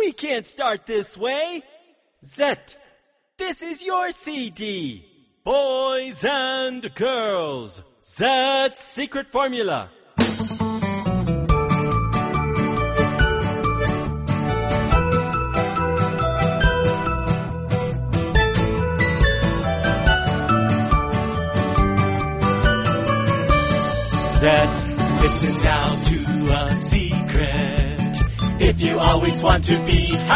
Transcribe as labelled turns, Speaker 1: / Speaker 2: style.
Speaker 1: We can't start this way. Zet, this is your CD. Boys and girls, Zet's secret formula. Zet, listen now to a secret. If you always want to be